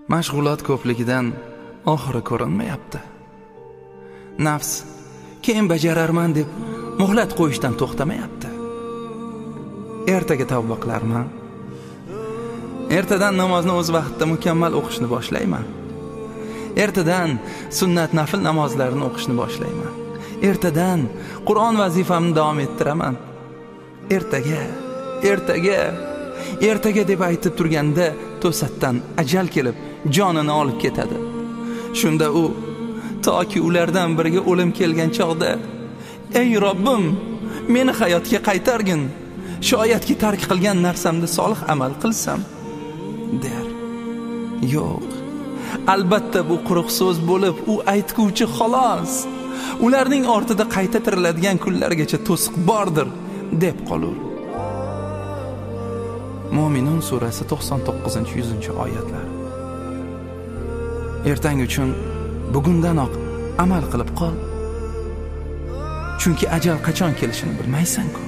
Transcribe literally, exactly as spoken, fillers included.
Mashg'ulot ko'pligidan oxiri ko'rinmayapti. Nafs keyin bajararman deb muhlat qo'yishdan to'xtamayapti. Ertaga tavba qilarman. Ertadan namozni o'z vaqtida mukammal o'qishni boshlayman. Ertadan sunnat nafl namozlarini o'qishni boshlayman. Ertadan Qur'on vazifamni davom ettiraman. Ertaga, ertaga, ertaga deb aytib turganda to'satdan ajal kelib jonini olib ketadi. Shunda u toki ulardan biriga o'lim kelgan chog'da: "Ey Robbim, meni hayotga qaytargin. Shoyatki tark qilgan narsamda solih amal qilsam" der. Yo'q. Albatta bu quruq so'z bo'lib, u aytguvchi xolos. Ularning ortida qayta tiriladigan kunlargacha to'siq bordir deb qolur. Mo'minun surasi to'qson to'qqizinchi yuzinchi oyatlar. Ertangi uchun bugundanoq amal qilib qol. Chunki ajal qachon kelishini bilmaysan-ku.